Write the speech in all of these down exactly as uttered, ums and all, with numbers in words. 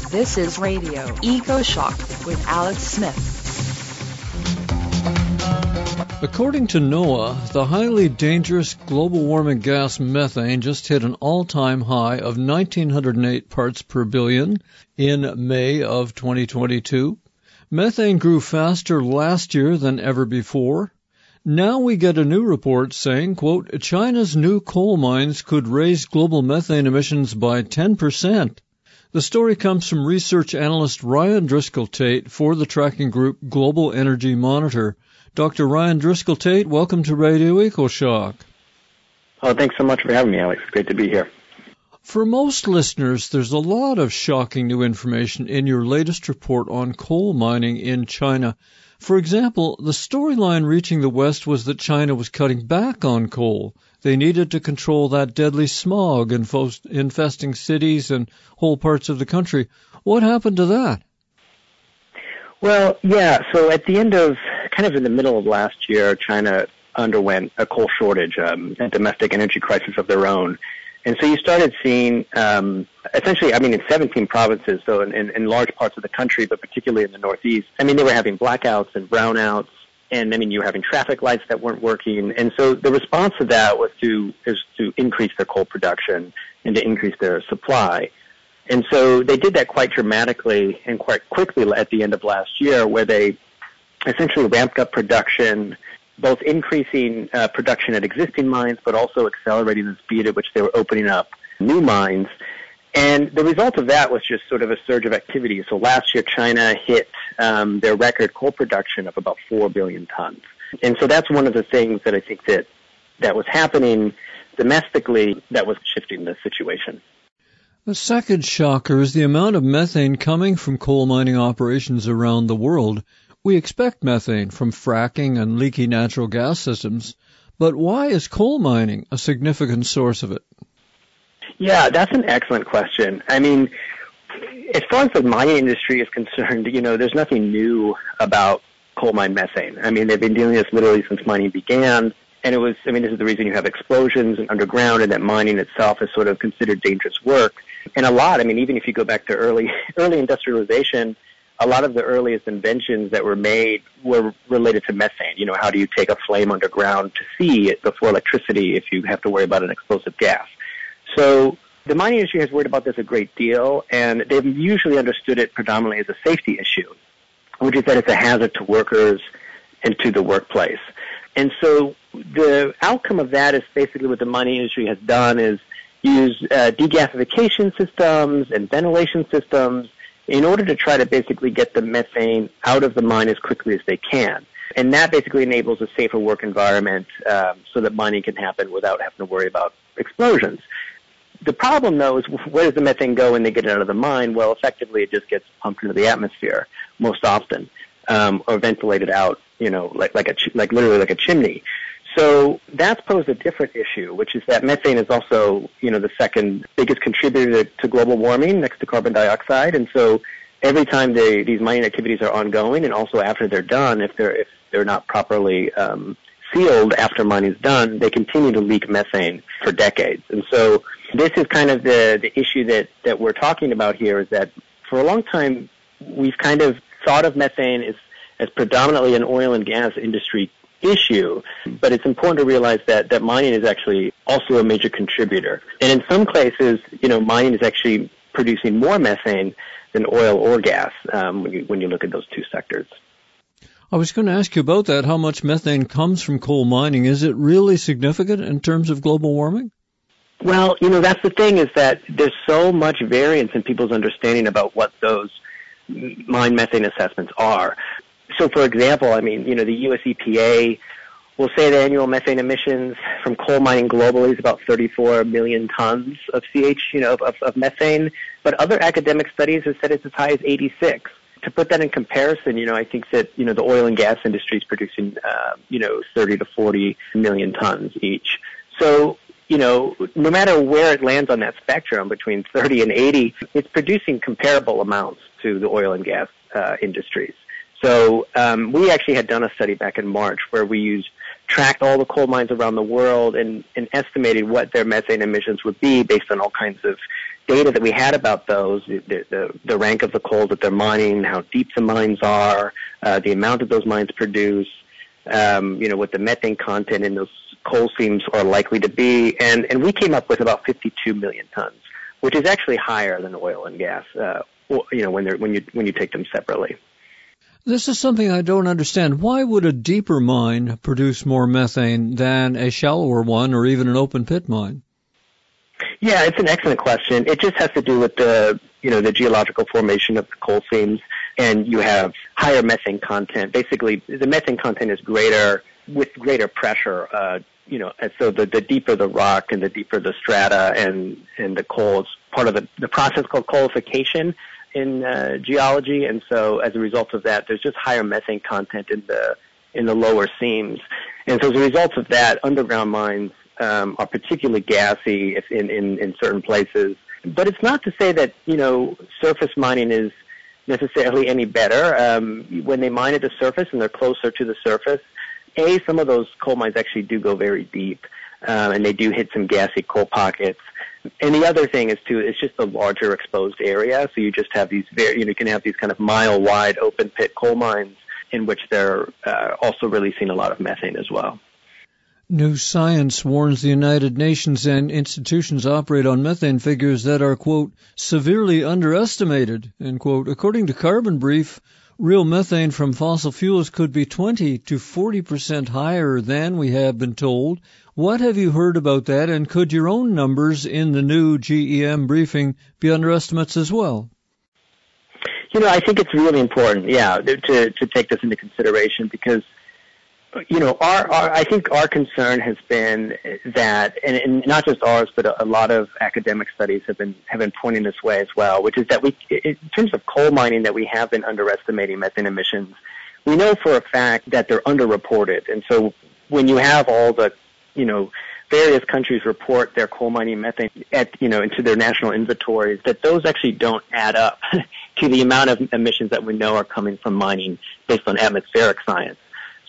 This is Radio EcoShock with Alex Smith. According to NOAA, the highly dangerous global warming gas methane just hit an all-time high of one thousand nine hundred eight parts per billion in May of twenty twenty-two. Methane grew faster last year than ever before. Now we get a new report saying, quote, China's new coal mines could raise global methane emissions by ten percent. The story comes from research analyst Ryan Driscoll-Tate for the tracking group Global Energy Monitor. Doctor Ryan Driscoll-Tate, welcome to Radio EcoShock. Oh, thanks so much for having me, Alex. It's great to be here. For most listeners, there's a lot of shocking new information in your latest report on coal mining in China. For example, the storyline reaching the West was that China was cutting back on coal. They needed to control that deadly smog infesting cities and whole parts of the country. What happened to that? Well, yeah, so at the end of, kind of in the middle of last year, China underwent a coal shortage, um, a domestic energy crisis of their own. And so you started seeing, um, essentially, I mean, in seventeen provinces, so in, in, in large parts of the country, but particularly in the Northeast, I mean, they were having blackouts and brownouts, and I mean, you were having traffic lights that weren't working. And so the response to that was to, is to increase their coal production and to increase their supply. And so they did that quite dramatically and quite quickly at the end of last year, where they essentially ramped up production, both increasing uh, production at existing mines, but also accelerating the speed at which they were opening up new mines. And the result of that was just sort of a surge of activity. So last year, China hit um, their record coal production of about four billion tons. And so that's one of the things that I think that, that was happening domestically that was shifting the situation. The second shocker is the amount of methane coming from coal mining operations around the world. We expect methane from fracking and leaky natural gas systems, but why is coal mining a significant source of it? Yeah, that's an excellent question. I mean, as far as the mining industry is concerned, you know, there's nothing new about coal mine methane. I mean, they've been doing this literally since mining began, and it was, I mean, this is the reason you have explosions underground and that mining itself is sort of considered dangerous work. And a lot, I mean, even if you go back to early, early industrialization, a lot of the earliest inventions that were made were related to methane. You know, how do you take a flame underground to see it before electricity if you have to worry about an explosive gas? So the mining industry has worried about this a great deal, and they've usually understood it predominantly as a safety issue, which is that it's a hazard to workers and to the workplace. And so the outcome of that is basically what the mining industry has done is use uh, degasification systems and ventilation systems in order to try to basically get the methane out of the mine as quickly as they can. And that basically enables a safer work environment um, so that mining can happen without having to worry about explosions. The problem, though, is where does the methane go when they get it out of the mine? Well, effectively, it just gets pumped into the atmosphere most often, um, or ventilated out, you know, like like a ch- like literally like a chimney. So that's posed a different issue, which is that methane is also, you know, the second biggest contributor to, to global warming next to carbon dioxide. And so every time they, these mining activities are ongoing, and also after they're done, if they're if they're not properly um, sealed after mining is done, they continue to leak methane for decades. And so this is kind of the, the issue that, that we're talking about here, is that for a long time we've kind of thought of methane as, as predominantly an oil and gas industry issue, but it's important to realize that, that mining is actually also a major contributor. And in some places, you know, mining is actually producing more methane than oil or gas um, when you, when you look at those two sectors. I was going to ask you about that, how much methane comes from coal mining. Is it really significant in terms of global warming? Well, you know, that's the thing, is that there's so much variance in people's understanding about what those mine methane assessments are. So, for example, I mean, you know, the U S E P A will say the annual methane emissions from coal mining globally is about thirty-four million tons of C H, you know, of, of methane. But other academic studies have said it's as high as eighty-six. To put that in comparison, you know, I think that, you know, the oil and gas industry is producing, uh, you know, thirty to forty million tons each. So, you know, no matter where it lands on that spectrum between thirty and eighty, it's producing comparable amounts to the oil and gas uh, industries. So um, we actually had done a study back in March where we used tracked all the coal mines around the world and, and estimated what their methane emissions would be based on all kinds of data that we had about those, the, the, the rank of the coal that they're mining, how deep the mines are, uh, the amount that those mines produce, um, you know, what the methane content in those coal seams are likely to be, and, and we came up with about fifty-two million tons, which is actually higher than oil and gas, uh, you know, when they're, when you, when you take them separately. This is something I don't understand. Why would a deeper mine produce more methane than a shallower one or even an open pit mine? Yeah, it's an excellent question. It just has to do with the, you know, the geological formation of the coal seams, and you have higher methane content. Basically, the methane content is greater with greater pressure, uh, you know, and so the, the deeper the rock and the deeper the strata and, and the coal is part of the, the process called coalification in uh, geology, and so as a result of that, there's just higher methane content in the in the lower seams. And so as a result of that, underground mines Um, are particularly gassy if in, in, in certain places. But it's not to say that, you know, surface mining is necessarily any better. Um, when they mine at the surface and they're closer to the surface, A, some of those coal mines actually do go very deep, um, and they do hit some gassy coal pockets. And the other thing is, too, it's just a larger exposed area, so you just have these very, you know, you can have these kind of mile-wide open pit coal mines in which they're uh, also releasing a lot of methane as well. New Science warns the United Nations and institutions operate on methane figures that are, quote, severely underestimated, end quote. According to Carbon Brief, real methane from fossil fuels could be twenty to forty percent higher than we have been told. What have you heard about that, and could your own numbers in the new G E M briefing be underestimates as well? You know, I think it's really important, yeah, to, to take this into consideration because you know, our, our, I think our concern has been that, and, and not just ours, but a, a lot of academic studies have been have been pointing this way as well, which is that we, in terms of coal mining, that we have been underestimating methane emissions. We know for a fact that they're underreported, and so when you have all the, you know, various countries report their coal mining methane at, you know, into their national inventories, that those actually don't add up to the amount of emissions that we know are coming from mining based on atmospheric science.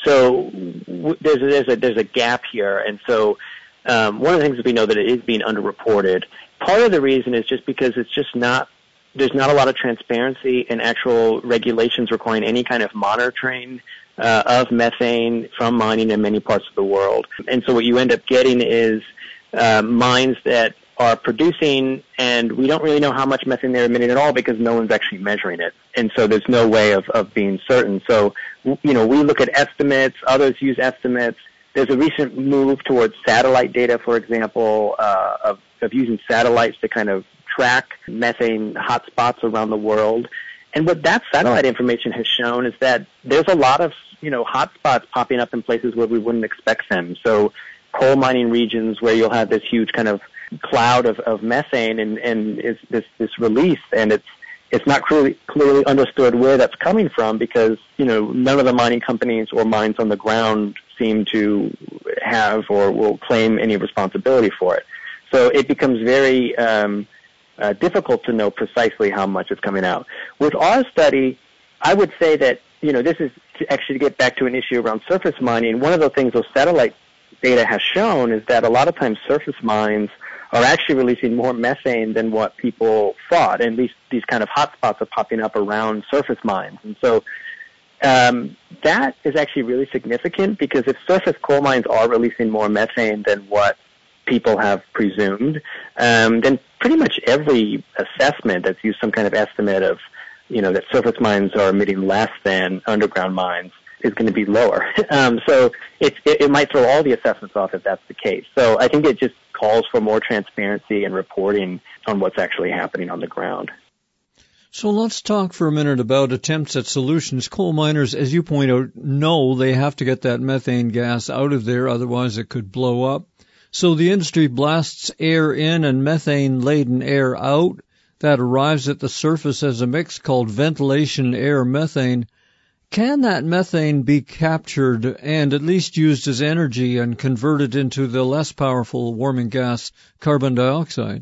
So w- there's a, there's a there's a gap here, and so um, one of the things that we know that it is being underreported. Part of the reason is just because it's just not there's not a lot of transparency and actual regulations requiring any kind of monitoring uh, of methane from mining in many parts of the world. And so what you end up getting is uh, mines that are producing, and we don't really know how much methane they're emitting at all because no one's actually measuring it. And so there's no way of, of being certain. So, you know, we look at estimates, others use estimates. There's a recent move towards satellite data, for example, uh, of, of using satellites to kind of track methane hotspots around the world. And what that satellite information has shown is that there's a lot of, you know, hotspots popping up in places where we wouldn't expect them. So coal mining regions where you'll have this huge kind of cloud of, of methane and, and it's this, this release, and it's it's not clearly, clearly understood where that's coming from because, you know, none of the mining companies or mines on the ground seem to have or will claim any responsibility for it. So it becomes very um, uh, difficult to know precisely how much is coming out. With our study, I would say that, you know, this is to actually get back to an issue around surface mining. One of the things those satellite data has shown is that a lot of times surface mines are actually releasing more methane than what people thought, and these these kind of hotspots are popping up around surface mines. And so um, that is actually really significant because if surface coal mines are releasing more methane than what people have presumed, um, then pretty much every assessment that's used some kind of estimate of, you know, that surface mines are emitting less than underground mines is going to be lower. um, so it, it, it might throw all the assessments off if that's the case. So I think it just calls for more transparency and reporting on what's actually happening on the ground. So let's talk for a minute about attempts at solutions. Coal miners, as you point out, know they have to get that methane gas out of there, otherwise it could blow up. So the industry blasts air in and methane-laden air out. That arrives at the surface as a mix called ventilation air methane. Can that methane be captured and at least used as energy and converted into the less powerful warming gas, carbon dioxide?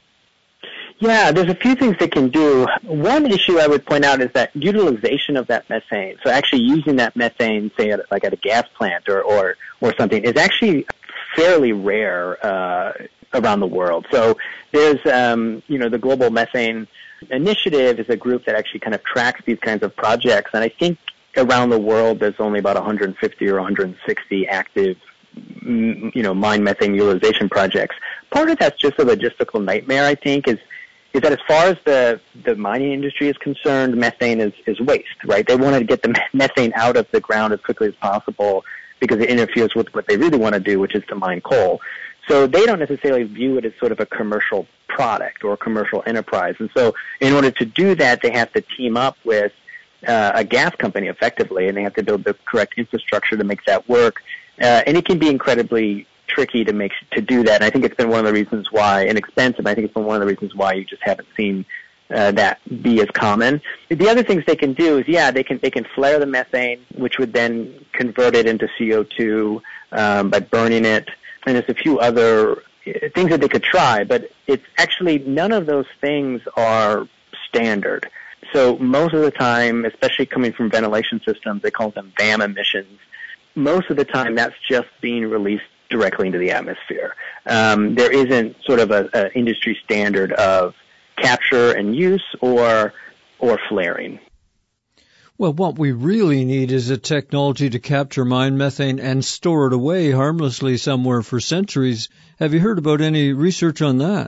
Yeah, there's a few things they can do. One issue I would point out is that utilization of that methane, so actually using that methane, say, at, like at a gas plant or, or, or something, is actually fairly rare. Uh, around the world. So there's, um, you know, the Global Methane Initiative is a group that actually kind of tracks these kinds of projects. And I think around the world there's only about one hundred fifty or one hundred sixty active, you know, mine methane utilization projects. Part of that's just a logistical nightmare, I think, is is that as far as the, the mining industry is concerned, methane is, is waste, right? They want to get the methane out of the ground as quickly as possible because it interferes with what they really want to do, which is to mine coal. So they don't necessarily view it as sort of a commercial product or a commercial enterprise. And so in order to do that, they have to team up with uh, a gas company effectively, and they have to build the correct infrastructure to make that work. Uh, and it can be incredibly tricky to make to do that. And I think it's been one of the reasons why, and expensive, I think it's been one of the reasons why you just haven't seen uh, that be as common. The other things they can do is, yeah, they can they can flare the methane, which would then convert it into C O two um, by burning it. And there's a few other things that they could try, but it's actually none of those things are standard. So most of the time, especially coming from ventilation systems, they call them V A M emissions. Most of the time, that's just being released directly into the atmosphere. Um, there isn't sort of a, a industry standard of capture and use or or flaring. Well, what we really need is a technology to capture mine methane and store it away harmlessly somewhere for centuries. Have you heard about any research on that?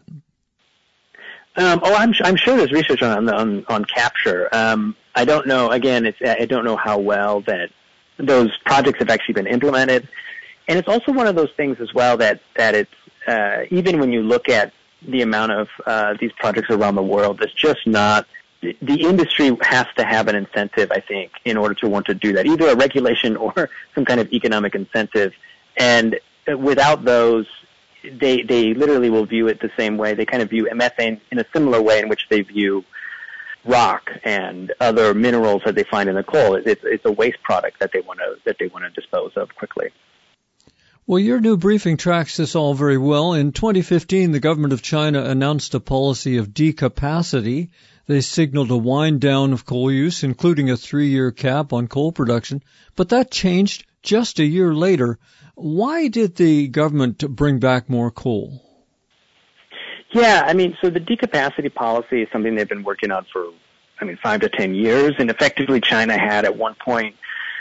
Um, oh, I'm, I'm sure there's research on on, on capture. Um, I don't know. Again, it's, I don't know how well that those projects have actually been implemented. And it's also one of those things as well that that it's uh, even when you look at the amount of uh, these projects around the world, it's just not. The industry has to have an incentive, I think, in order to want to do that, either a regulation or some kind of economic incentive. And without those, they they literally will view it the same way. They kind of view methane in a similar way in which they view rock and other minerals that they find in the coal. It's it's a waste product that they want to that they want to dispose of quickly. Well, your new briefing tracks this all very well. In twenty fifteen, the government of China announced a policy of decapacity. They signaled a wind down of coal use, including a three-year cap on coal production. But that changed just a year later. Why did the government bring back more coal? Yeah, I mean, so the decapacity policy is something they've been working on for, I mean, five to ten years. And effectively, China had at one point,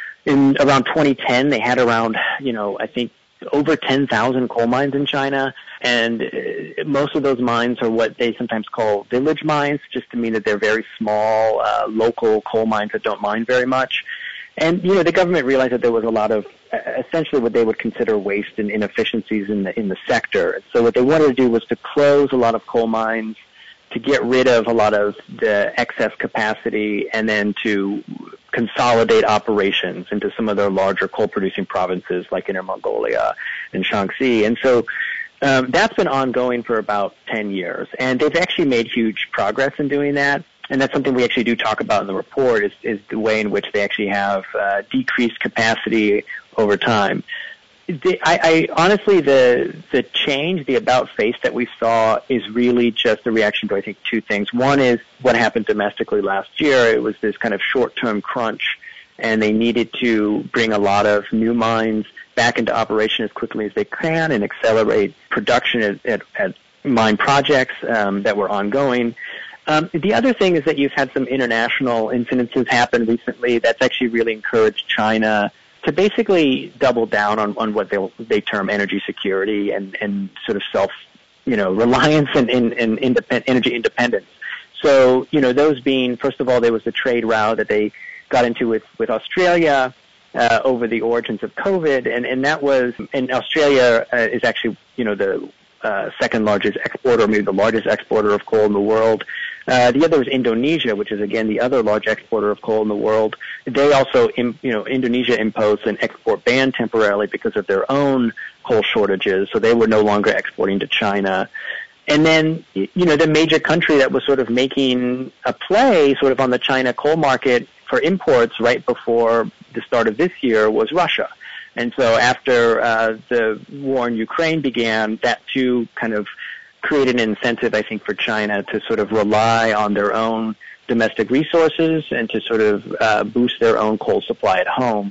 in around twenty ten, they had around, you know, I think, over ten thousand coal mines in China, and uh, most of those mines are what they sometimes call village mines, just to mean that they're very small, uh, local coal mines that don't mine very much. And, you know, the government realized that there was a lot of, uh, essentially what they would consider waste and inefficiencies in the, in the sector. So what they wanted to do was to close a lot of coal mines, to get rid of a lot of the excess capacity, and then to consolidate operations into some of their larger coal-producing provinces like Inner Mongolia and Shaanxi. And so um, that's been ongoing for about ten years. And they've actually made huge progress in doing that. And that's something we actually do talk about in the report is, is the way in which they actually have uh, decreased capacity over time. The, I, I honestly, the the change, the about face that we saw is really just a reaction to, I think, two things. One is what happened domestically last year. It was this kind of short-term crunch, and they needed to bring a lot of new mines back into operation as quickly as they can and accelerate production at, at, at mine projects um, that were ongoing. Um, the other thing is that you've had some international incidences happen recently that's actually really encouraged China to basically double down on, on what they they term energy security and, and sort of self, you know, reliance and, and, and independ, energy independence. So, you know, those being, first of all, there was the trade row that they got into with, with Australia uh, over the origins of COVID, and, and that was, and Australia uh, is actually, you know, the uh, second largest exporter, maybe the largest exporter of coal in the world. Uh, the other is Indonesia, which is, again, the other large exporter of coal in the world. They also, you know, Indonesia imposed an export ban temporarily because of their own coal shortages, so they were no longer exporting to China. And then, you know, the major country that was sort of making a play sort of on the China coal market for imports right before the start of this year was Russia. And so after uh, the war in Ukraine began, that too kind of created an incentive, I think, for China to sort of rely on their own domestic resources and to sort of uh, boost their own coal supply at home.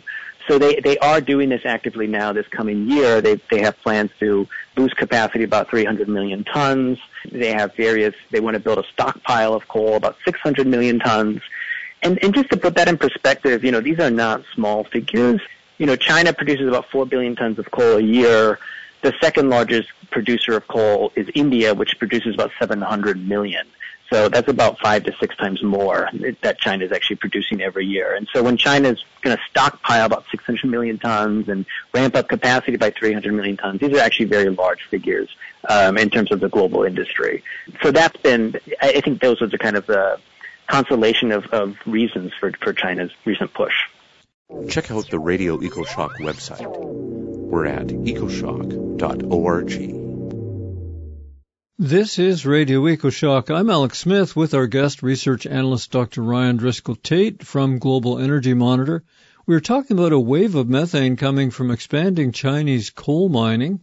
So they, they are doing this actively now this coming year. They they have plans to boost capacity about three hundred million tons. They have various, they want to build a stockpile of coal, about six hundred million tons. And, and just to put that in perspective, you know, these are not small figures. You know, China produces about four billion tons of coal a year. The second largest producer of coal is India, which produces about seven hundred million. So that's about five to six times more that China is actually producing every year. And so when China is going to stockpile about six hundred million tons and ramp up capacity by three hundred million tons, these are actually very large figures um, in terms of the global industry. So that's been, I think those are the kind of the constellation of, of reasons for, for China's recent push. Check out the Radio EcoShock website. We're at ecoshock dot org. This is Radio EcoShock. I'm Alex Smith with our guest research analyst Doctor Ryan Driscoll-Tate from Global Energy Monitor. We were talking about a wave of methane coming from expanding Chinese coal mining.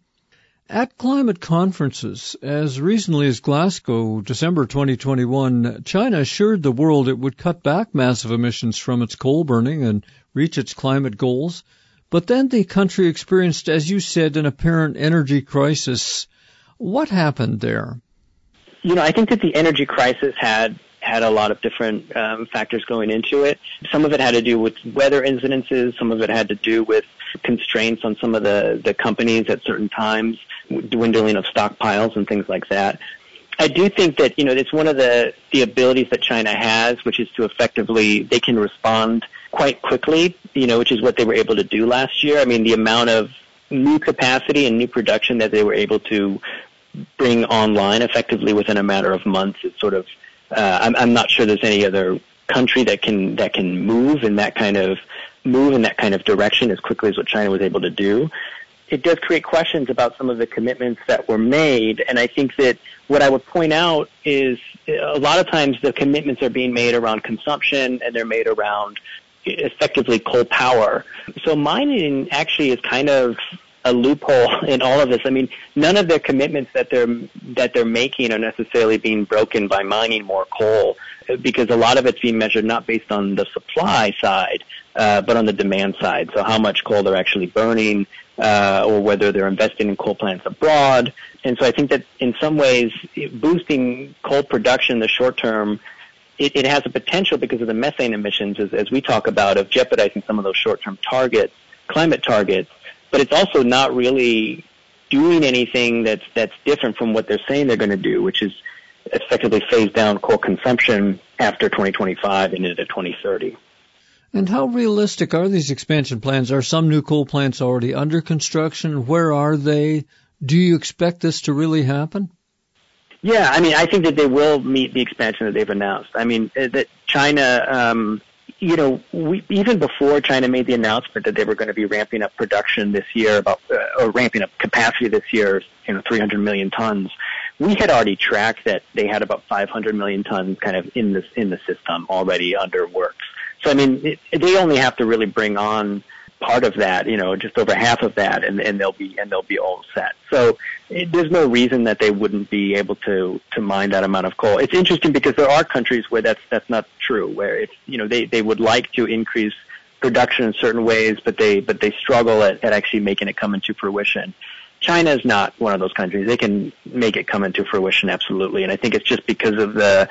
At climate conferences, as recently as Glasgow, December twenty twenty-one, China assured the world it would cut back massive emissions from its coal burning and reach its climate goals. But then the country experienced, as you said, an apparent energy crisis. What happened there? You know, I think that the energy crisis had had a lot of different um, factors going into it. Some of it had to do with weather incidences. Some of it had to do with constraints on some of the, the companies at certain times, dwindling of stockpiles and things like that. I do think that, you know, it's one of the, the abilities that China has, which is to effectively, they can respond quite quickly, you know, which is what they were able to do last year. I mean, the amount of new capacity and new production that they were able to bring online effectively within a matter of months is sort of, uh, I'm, I'm not sure there's any other country that can, that can move in that kind of, move in that kind of direction as quickly as what China was able to do. It does create questions about some of the commitments that were made, and I think that what I would point out is a lot of times the commitments are being made around consumption and they're made around effectively coal power. So mining actually is kind of a loophole in all of this. I mean, none of their commitments that they're that they're making are necessarily being broken by mining more coal, because a lot of it's being measured not based on the supply side, uh, but on the demand side. So how much coal they're actually burning, uh, or whether they're investing in coal plants abroad. And so I think that in some ways, boosting coal production in the short term, it, it has a potential because of the methane emissions, as, as we talk about, of jeopardizing some of those short-term targets, climate targets. But it's also not really doing anything that's that's different from what they're saying they're going to do, which is effectively phase down coal consumption after twenty twenty-five and into twenty thirty. And how realistic are these expansion plans? Are some new coal plants already under construction? Where are they? Do you expect this to really happen? Yeah, I mean, I think that they will meet the expansion that they've announced. I mean, that China, um, you know, we, even before China made the announcement that they were going to be ramping up production this year, about uh, or ramping up capacity this year, you know, three hundred million tons, we had already tracked that they had about five hundred million tons kind of in this in the system already under works. So I mean, it, they only have to really bring on part of that, you know, just over half of that, and, and they'll be and they'll be all set. So it, there's no reason that they wouldn't be able to to mine that amount of coal. It's interesting because there are countries where that's that's not true, where it's, you know, they they would like to increase production in certain ways, but they but they struggle at, at actually making it come into fruition. China is not one of those countries. They can make it come into fruition absolutely, and I think it's just because of the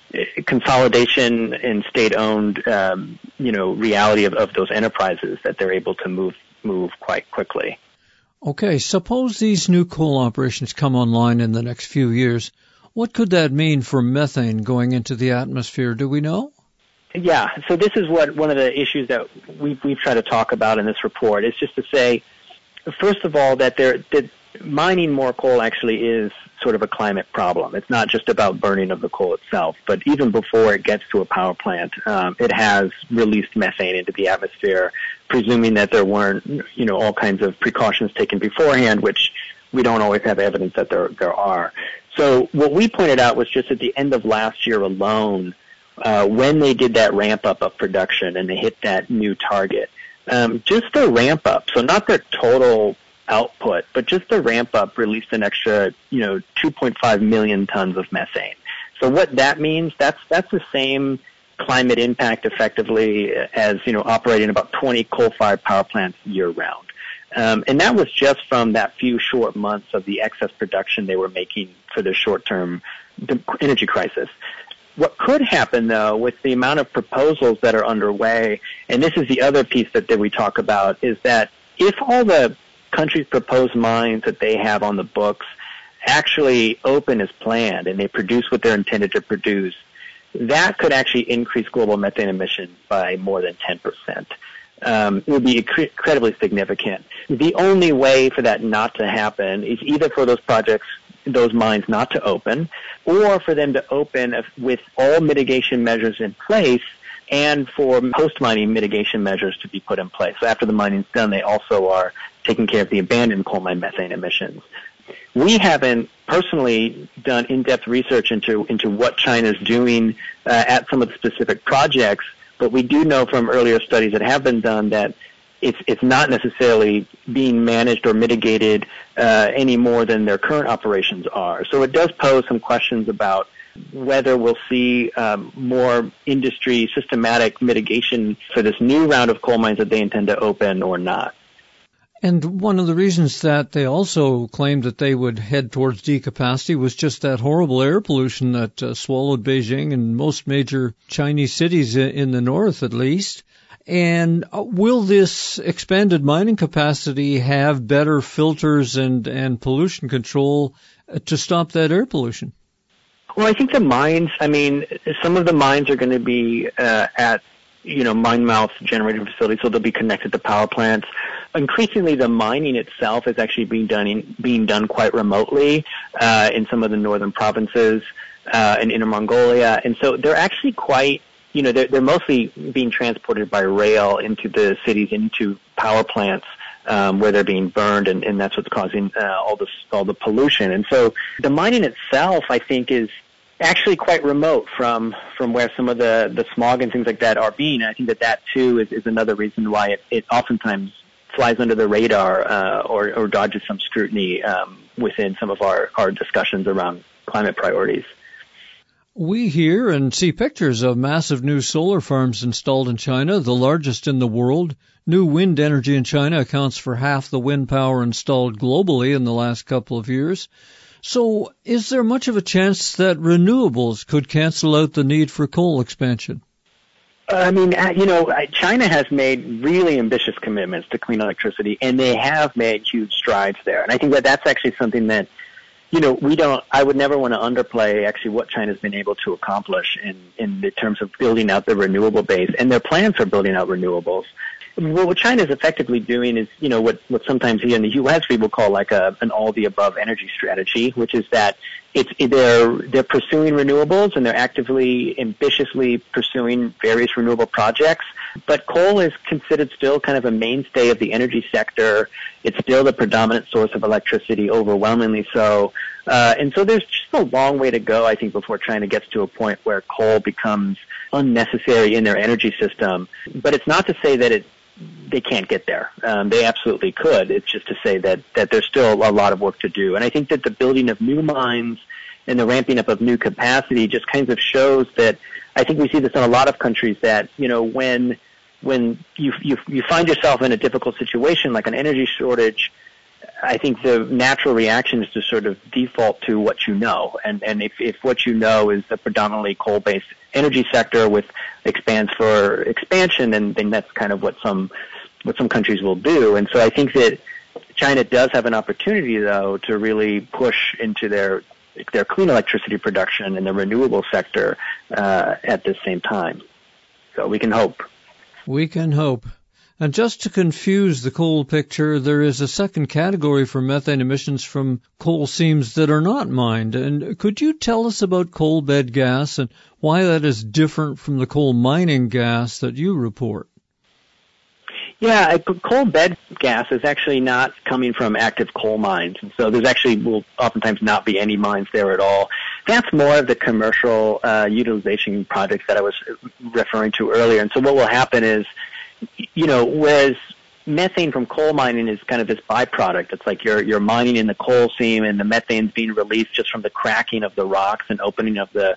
consolidation and state-owned, um, you know, reality of, of those enterprises that they're able to move move quite quickly. Okay, suppose these new coal operations come online in the next few years. What could that mean for methane going into the atmosphere? Do we know? Yeah, so this is what one of the issues that we've, we've tried to talk about in this report is just to say, first of all, that there that mining more coal actually is sort of a climate problem. It's not just about burning of the coal itself, but even before it gets to a power plant, um, it has released methane into the atmosphere, presuming that there weren't, you know, all kinds of precautions taken beforehand, which we don't always have evidence that there there are. So what we pointed out was just at the end of last year alone, uh, when they did that ramp up of production and they hit that new target, um, just the ramp up, so not their total output, but just the ramp up released an extra, you know, two point five million tons of methane. So what that means, that's that's the same climate impact effectively as, you know, operating about twenty coal-fired power plants year-round. Um, and that was just from that few short months of the excess production they were making for their short-term energy crisis. What could happen, though, with the amount of proposals that are underway, and this is the other piece that, that we talk about, is that if all the countries' proposed mines that they have on the books actually open as planned and they produce what they're intended to produce, that could actually increase global methane emissions by more than ten percent. Um, it would be incre- incredibly significant. The only way for that not to happen is either for those projects, those mines not to open, or for them to open with all mitigation measures in place and for post-mining mitigation measures to be put in place. So after the mining's done, they also are taking care of the abandoned coal mine methane emissions. We haven't personally done in-depth research into, into what China's doing uh, at some of the specific projects, but we do know from earlier studies that have been done that it's it's not necessarily being managed or mitigated uh, any more than their current operations are. So it does pose some questions about whether we'll see um, more industry systematic mitigation for this new round of coal mines that they intend to open or not. And one of the reasons that they also claimed that they would head towards decapacity was just that horrible air pollution that uh, swallowed Beijing and most major Chinese cities in the north, at least. And will this expanded mining capacity have better filters and, and pollution control to stop that air pollution? Well, I think the mines, I mean, some of the mines are going to be uh, at, you know, mine mouth generating facilities, so they'll be connected to power plants. Increasingly, the mining itself is actually being done in, being done quite remotely uh, in some of the northern provinces uh, in Inner Mongolia, and so they're actually quite, you know, they're, they're mostly being transported by rail into the cities, into power plants um, where they're being burned, and, and that's what's causing uh, all this all the pollution. And so the mining itself, I think, is actually quite remote from from where some of the, the smog and things like that are being. I think that that, too, is, is another reason why it, it oftentimes flies under the radar uh, or, or dodges some scrutiny um, within some of our, our discussions around climate priorities. We hear and see pictures of massive new solar farms installed in China, the largest in the world. New wind energy in China accounts for half the wind power installed globally in the last couple of years. So is there much of a chance that renewables could cancel out the need for coal expansion? I mean, you know, China has made really ambitious commitments to clean electricity, and they have made huge strides there. And I think that that's actually something that, you know, we don't, I would never want to underplay actually what China's been able to accomplish in, in the terms of building out the renewable base and their plans for building out renewables. Well, what China is effectively doing is, you know, what, what sometimes here in the U S we will call like a, an all-the-above energy strategy, which is that it's they're they're pursuing renewables and they're actively, ambitiously pursuing various renewable projects. But coal is considered still kind of a mainstay of the energy sector. It's still the predominant source of electricity, overwhelmingly so. Uh, and so there's just a long way to go, I think, before China gets to a point where coal becomes unnecessary in their energy system. But it's not to say that it they can't get there. Um, they absolutely could. It's just to say that, that there's still a lot of work to do. And I think that the building of new mines and the ramping up of new capacity just kind of shows that I think we see this in a lot of countries that, you know, when when you you, you find yourself in a difficult situation like an energy shortage, I think the natural reaction is to sort of default to what you know. And, and if, if what you know is a predominantly coal-based energy sector with expands for expansion, then, then that's kind of what some what some countries will do. And so I think that China does have an opportunity, though, to really push into their their clean electricity production in the renewable sector uh, at the same time. So we can hope. We can hope. And just to confuse the coal picture, there is a second category for methane emissions from coal seams that are not mined. And could you tell us about coal bed gas and why that is different from the coal mining gas that you report? Yeah, coal bed gas is actually not coming from active coal mines. And so there's actually will oftentimes not be any mines there at all. That's more of the commercial uh, utilization projects that I was referring to earlier. And so what will happen is, you know, whereas methane from coal mining is kind of this byproduct. It's like you're you're mining in the coal seam and the methane's being released just from the cracking of the rocks and opening of the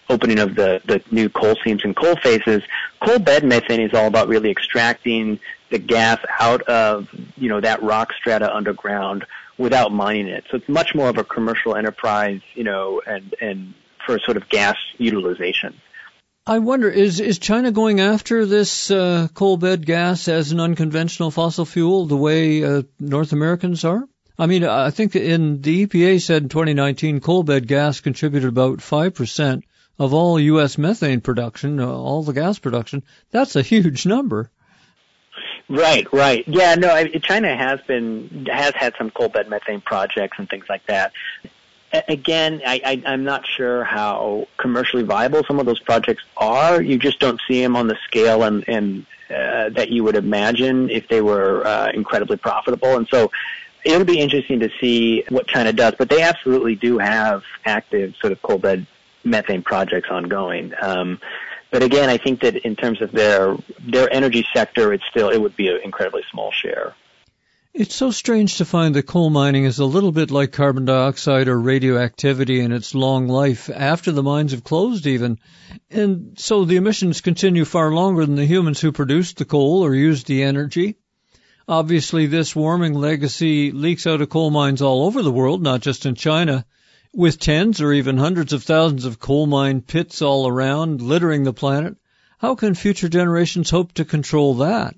opening of the, the new coal seams and coal faces, coal bed methane is all about really extracting the gas out of, you know, that rock strata underground without mining it. So it's much more of a commercial enterprise, you know, and, and for sort of gas utilization. I wonder, is, is China going after this uh, coal bed gas as an unconventional fossil fuel the way uh, North Americans are? I mean, I think in the E P A said in twenty nineteen coal bed gas contributed about five percent of all U S methane production, uh, all the gas production. That's a huge number. Right, right. Yeah, no, I, China has been, has had some coal bed methane projects and things like that. A- again, I, I, I'm not sure how commercially viable some of those projects are. You just don't see them on the scale and, and uh, that you would imagine if they were uh, incredibly profitable. And so it'll be interesting to see what China does. But they absolutely do have active sort of coal bed methane projects ongoing. Um, But again, I think that in terms of their their energy sector, it's still it would be an incredibly small share. It's so strange to find that coal mining is a little bit like carbon dioxide or radioactivity in its long life after the mines have closed even. And so the emissions continue far longer than the humans who produced the coal or used the energy. Obviously, this warming legacy leaks out of coal mines all over the world, not just in China, with tens or even hundreds of thousands of coal mine pits all around, littering the planet. How can future generations hope to control that?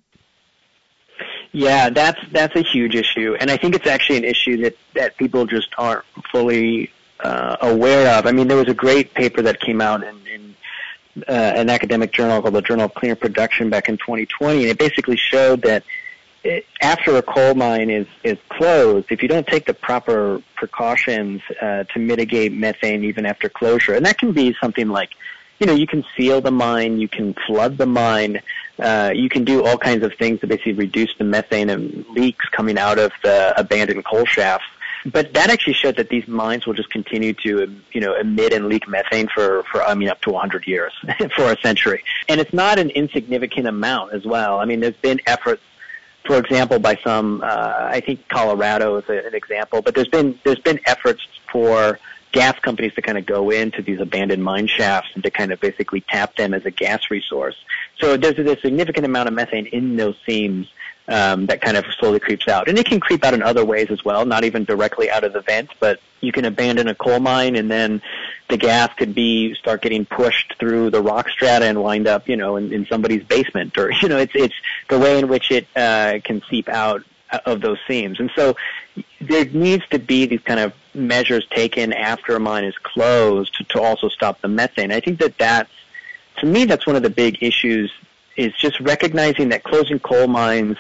Yeah, that's that's a huge issue, and I think it's actually an issue that, that people just aren't fully uh, aware of. I mean, there was a great paper that came out in, in uh, an academic journal called the Journal of Cleaner Production back in twenty twenty, and it basically showed that it, after a coal mine is, is closed, if you don't take the proper precautions uh, to mitigate methane even after closure, and that can be something like, you know, you can seal the mine, you can flood the mine, uh, you can do all kinds of things to basically reduce the methane and leaks coming out of the abandoned coal shafts. But that actually showed that these mines will just continue to, you know, emit and leak methane for, for I mean, up to one hundred years, for a century. And it's not an insignificant amount as well. I mean, there's been efforts, for example, by some, uh, I think Colorado is a, an example, but there's been, there's been efforts for gas companies to kind of go into these abandoned mine shafts and to kind of basically tap them as a gas resource. So there's a significant amount of methane in those seams um, that kind of slowly creeps out. And it can creep out in other ways as well, not even directly out of the vent, but you can abandon a coal mine and then the gas could be start getting pushed through the rock strata and wind up, you know, in, in somebody's basement, or, you know, it's it's the way in which it uh, can seep out of those seams. And so there needs to be these kind of measures taken after a mine is closed to, to also stop the methane. I think that that's, to me, that's one of the big issues, is just recognizing that closing coal mines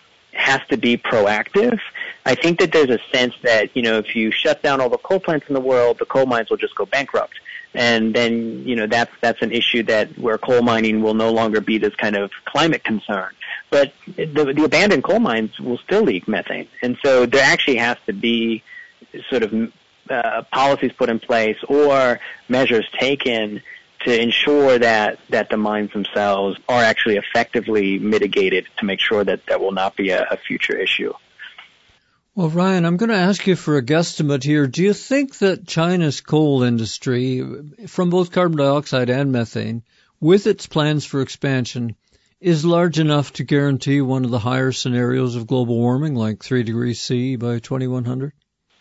has to be proactive. I think that there's a sense that, you know, if you shut down all the coal plants in the world, the coal mines will just go bankrupt. And then, you know, that's, that's an issue that where coal mining will no longer be this kind of climate concern. But the, the abandoned coal mines will still leak methane. And so there actually has to be sort of uh, policies put in place or measures taken to ensure that, that the mines themselves are actually effectively mitigated to make sure that that will not be a, a future issue. Well, Ryan, I'm going to ask you for a guesstimate here. Do you think that China's coal industry, from both carbon dioxide and methane, with its plans for expansion, is large enough to guarantee one of the higher scenarios of global warming, like three degrees C by twenty-one hundred?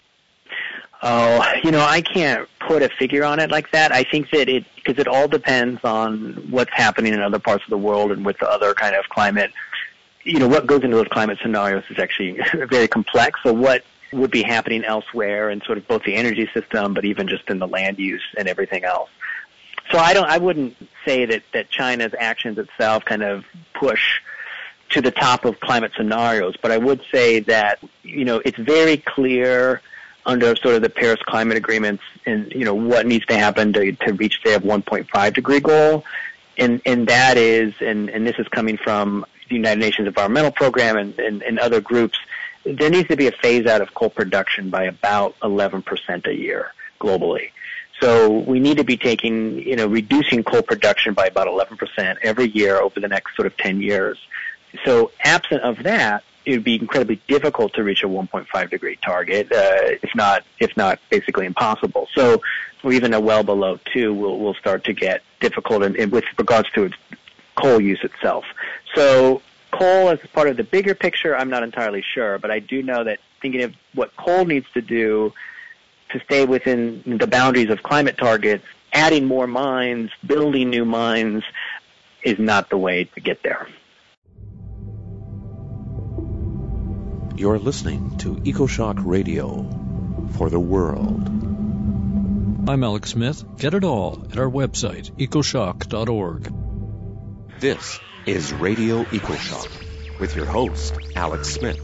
Oh, you know, I can't put a figure on it like that. I think that it, because it all depends on what's happening in other parts of the world and with the other kind of climate. You know, what goes into those climate scenarios is actually very complex. So what would be happening elsewhere in sort of both the energy system, but even just in the land use and everything else. So I don't, I wouldn't say that, that China's actions itself kind of push to the top of climate scenarios, but I would say that, you know, it's very clear under sort of the Paris climate agreements and, you know, what needs to happen to, to reach their one point five degree goal. And, and that is, and, and this is coming from the United Nations Environmental Program and, and, and other groups, there needs to be a phase out of coal production by about eleven percent a year globally. So we need to be taking, you know, reducing coal production by about eleven percent every year over the next sort of ten years. So absent of that, it would be incredibly difficult to reach a one point five degree target, uh, if not if not basically impossible. So, or even a well below two will will start to get difficult in, in, with regards to its coal use itself. So, coal as part of the bigger picture, I'm not entirely sure, but I do know that thinking of what coal needs to do to stay within the boundaries of climate targets, adding more mines, building new mines, is not the way to get there. You're listening to EcoShock Radio for the world. I'm Alex Smith. Get it all at our website, ecoshock dot org. This is Radio EcoShock with your host, Alex Smith.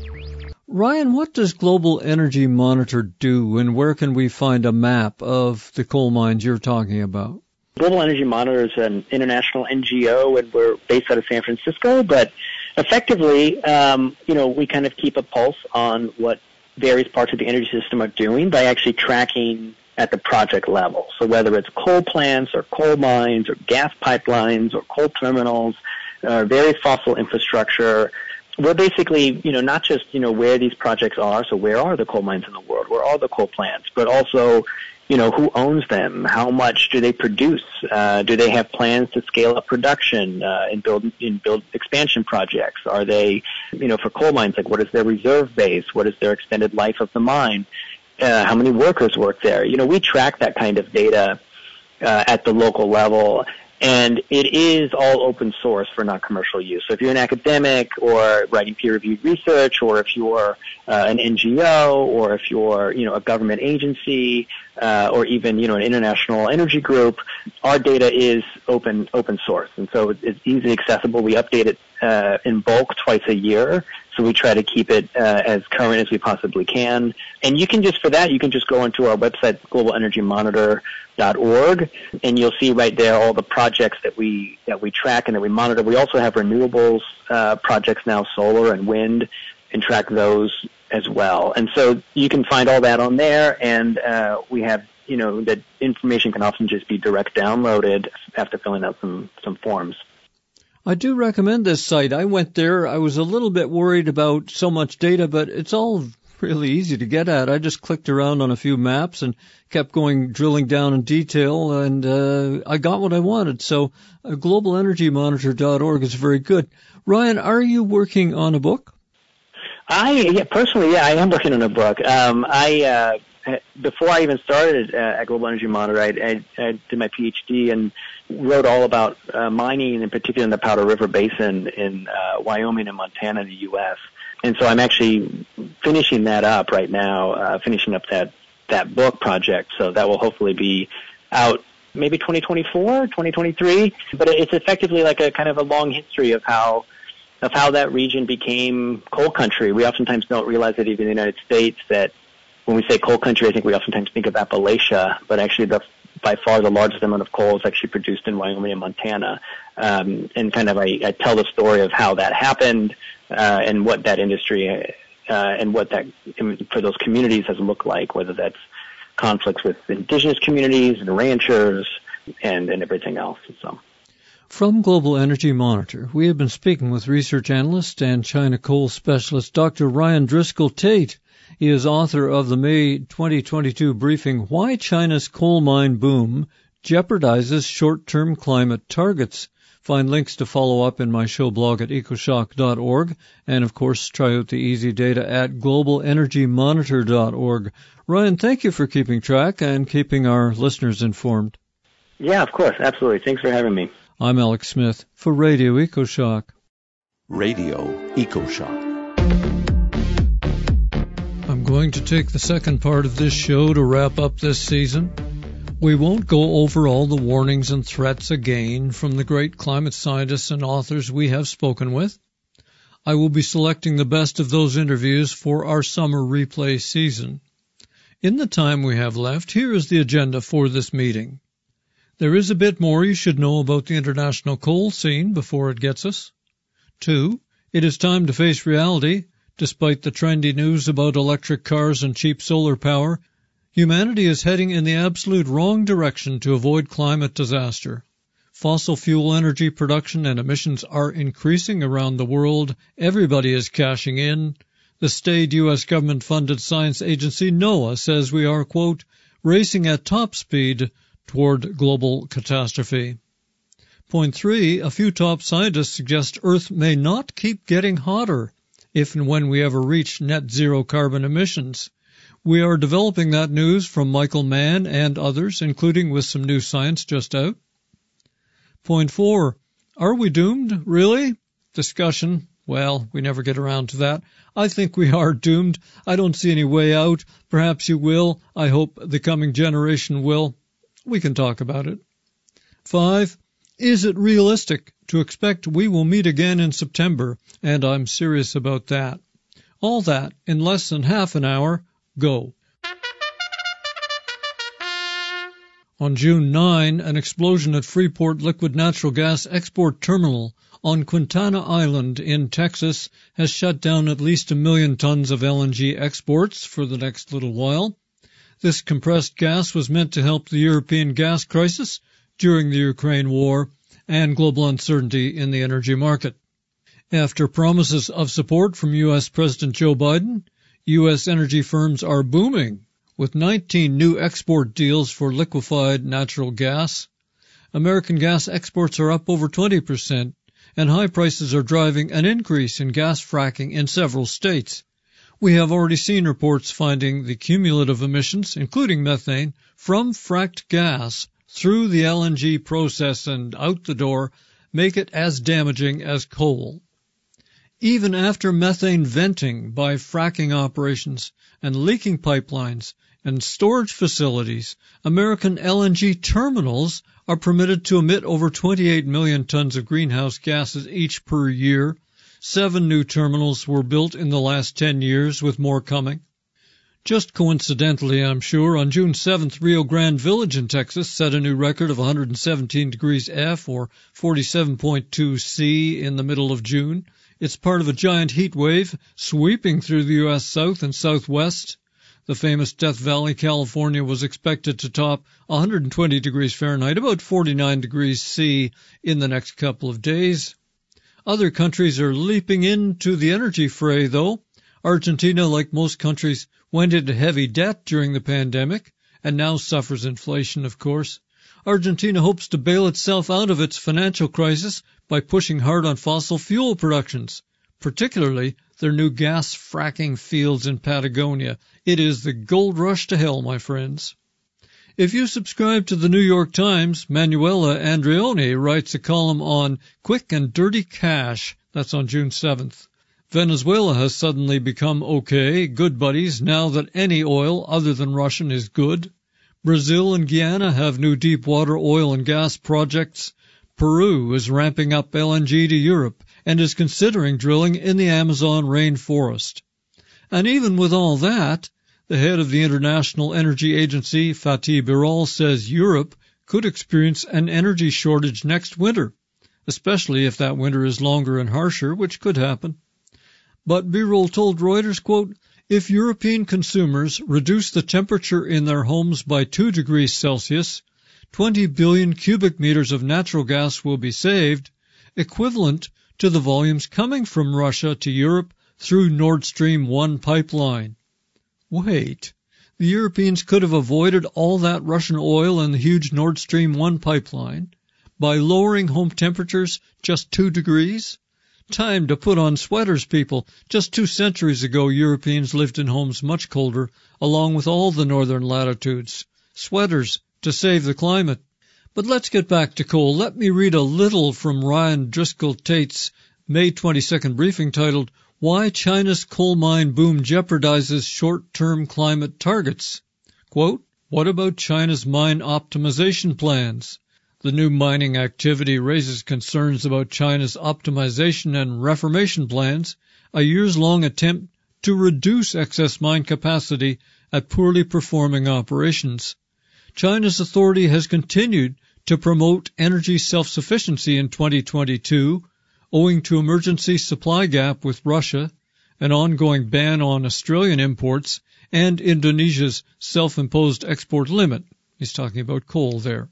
Ryan, what does Global Energy Monitor do, and where can we find a map of the coal mines you're talking about? Global Energy Monitor is an international N G O, and we're based out of San Francisco, but effectively, um, you know, we kind of keep a pulse on what various parts of the energy system are doing by actually tracking at the project level. So whether it's coal plants or coal mines or gas pipelines or coal terminals, uh, various fossil infrastructure, we're basically, you know, not just, you know, where these projects are, so where are the coal mines in the world, where are the coal plants, but also, you know, who owns them, how much do they produce, uh, do they have plans to scale up production uh, and build and build expansion projects, are they, you know, for coal mines, like what is their reserve base, what is their extended life of the mine, uh, how many workers work there. You know, we track that kind of data uh, at the local level. And it is all open source for non-commercial use. So if you're an academic or writing peer-reviewed research, or if you're uh, an N G O, or if you're, you know, a government agency, uh, or even, you know, an international energy group, our data is open open source. And so it's easily accessible. We update it uh, in bulk twice a year. So we try to keep it uh, as current as we possibly can. And you can just, for that, you can just go into our website, global energy monitor dot org, and you'll see right there all the projects that we that we track and that we monitor. We also have renewables uh, projects now, solar and wind, and track those as well. And so you can find all that on there, and uh, we have, you know, that information can often just be direct downloaded after filling out some, some forms. I do recommend this site. I went there. I was a little bit worried about so much data, but it's all really easy to get at. I just clicked around on a few maps and kept going, drilling down in detail, and uh, I got what I wanted. So uh, global energy monitor dot org is very good. Ryan, are you working on a book? I, yeah, personally, yeah, I am working on a book. Um, I, uh, before I even started uh, at Global Energy Monitor, I, I, I did my PhD and wrote all about uh, mining, in particular in the Powder River Basin in uh, Wyoming and Montana in the U S And so I'm actually finishing that up right now, uh, finishing up that, that book project. So that will hopefully be out maybe twenty twenty-four, twenty twenty-three. But it's effectively like a kind of a long history of how of how that region became coal country. We oftentimes don't realize that even in the United States, that when we say coal country, I think we oftentimes think of Appalachia, but actually the by far the largest amount of coal is actually produced in Wyoming and Montana. Um, and kind of I, I tell the story of how that happened, uh, and what that industry, uh, and what that, for those communities has looked like, whether that's conflicts with indigenous communities and ranchers and, and everything else. So. From Global Energy Monitor, we have been speaking with research analyst and China coal specialist Doctor Ryan Driscoll Tate. He is author of the May twenty twenty-two briefing, Why China's Coal Mine Boom Jeopardizes Short-Term Climate Targets. Find links to follow up in my show blog at ecoshock dot org, and of course try out the easy data at global energy monitor dot org. Ryan, thank you for keeping track and keeping our listeners informed. Yeah, of course, absolutely. Thanks for having me. I'm Alex Smith for Radio EcoShock. Radio EcoShock. I'm going to take the second part of this show to wrap up this season. We won't go over all the warnings and threats again from the great climate scientists and authors we have spoken with. I will be selecting the best of those interviews for our summer replay season. In the time we have left, here is the agenda for this meeting. There is a bit more you should know about the international coal scene before it gets us. Two, it is time to face reality. Despite the trendy news about electric cars and cheap solar power, humanity is heading in the absolute wrong direction to avoid climate disaster. Fossil fuel energy production and emissions are increasing around the world. Everybody is cashing in. The staid U S government-funded science agency NOAA says we are, quote, racing at top speed toward global catastrophe. Point three, a few top scientists suggest Earth may not keep getting hotter if and when we ever reach net zero carbon emissions. We are developing that news from Michael Mann and others, including with some new science just out. Point four, are we doomed, really? Discussion. Well, we never get around to that. I think we are doomed. I don't see any way out. Perhaps you will. I hope the coming generation will. We can talk about it. Five, is it realistic to expect we will meet again in September? And I'm serious about that. All that in less than half an hour. Go. On June ninth, an explosion at Freeport Liquid Natural Gas Export Terminal on Quintana Island in Texas has shut down at least a million tons of L N G exports for the next little while. This compressed gas was meant to help the European gas crisis during the Ukraine war and global uncertainty in the energy market. After promises of support from U S President Joe Biden, U S energy firms are booming with nineteen new export deals for liquefied natural gas. American gas exports are up over twenty percent, and high prices are driving an increase in gas fracking in several states. We have already seen reports finding the cumulative emissions, including methane, from fracked gas through the L N G process and out the door make it as damaging as coal. Even after methane venting by fracking operations and leaking pipelines and storage facilities, American L N G terminals are permitted to emit over twenty-eight million tons of greenhouse gases each per year. Seven new terminals were built in the last ten years, with more coming. Just coincidentally, I'm sure, on June seventh, Rio Grande Village in Texas set a new record of one hundred seventeen degrees F, or forty-seven point two C, in the middle of June. It's part of a giant heat wave sweeping through the U S South and Southwest. The famous Death Valley, California, was expected to top one hundred twenty degrees Fahrenheit, about forty-nine degrees C, in the next couple of days. Other countries are leaping into the energy fray, though. Argentina, like most countries, went into heavy debt during the pandemic and now suffers inflation, of course. Argentina hopes to bail itself out of its financial crisis by pushing hard on fossil fuel productions, particularly their new gas fracking fields in Patagonia. It is the gold rush to hell, my friends. If you subscribe to the New York Times, Manuela Andreoni writes a column on quick and dirty cash. That's on June seventh. Venezuela has suddenly become okay, good buddies, now that any oil other than Russian is good. Brazil and Guyana have new deep-water oil and gas projects. Peru is ramping up L N G to Europe and is considering drilling in the Amazon rainforest. And even with all that, the head of the International Energy Agency, Fatih Birol, says Europe could experience an energy shortage next winter, especially if that winter is longer and harsher, which could happen. But Birol told Reuters, quote, if European consumers reduce the temperature in their homes by two degrees Celsius, twenty billion cubic meters of natural gas will be saved, equivalent to the volumes coming from Russia to Europe through Nord Stream one pipeline. Wait, the Europeans could have avoided all that Russian oil and the huge Nord Stream one pipeline by lowering home temperatures just two degrees? Time to put on sweaters, people. Just two centuries ago, Europeans lived in homes much colder, along with all the northern latitudes. Sweaters to save the climate. But let's get back to coal. Let me read a little from Ryan Driscoll Tate's May twenty-second briefing titled, Why China's Coal Mine Boom Jeopardizes Short-Term Climate Targets. Quote, what about China's mine optimization plans? The new mining activity raises concerns about China's optimization and reformation plans, a years-long attempt to reduce excess mine capacity at poorly performing operations. China's authority has continued to promote energy self-sufficiency in twenty twenty-two, owing to emergency supply gap with Russia, an ongoing ban on Australian imports, and Indonesia's self-imposed export limit. He's talking about coal there.